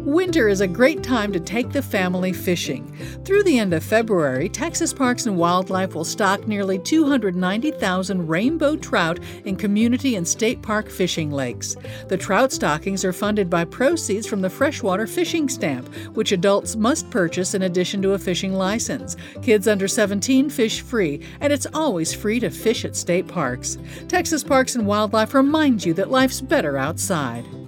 Winter is a great time to take the family fishing. Through the end of February, Texas Parks and Wildlife will stock nearly 290,000 rainbow trout in community and state park fishing lakes. The trout stockings are funded by proceeds from the freshwater fishing stamp, which adults must purchase in addition to a fishing license. Kids under 17 fish free, and it's always free to fish at state parks. Texas Parks and Wildlife reminds you that life's better outside.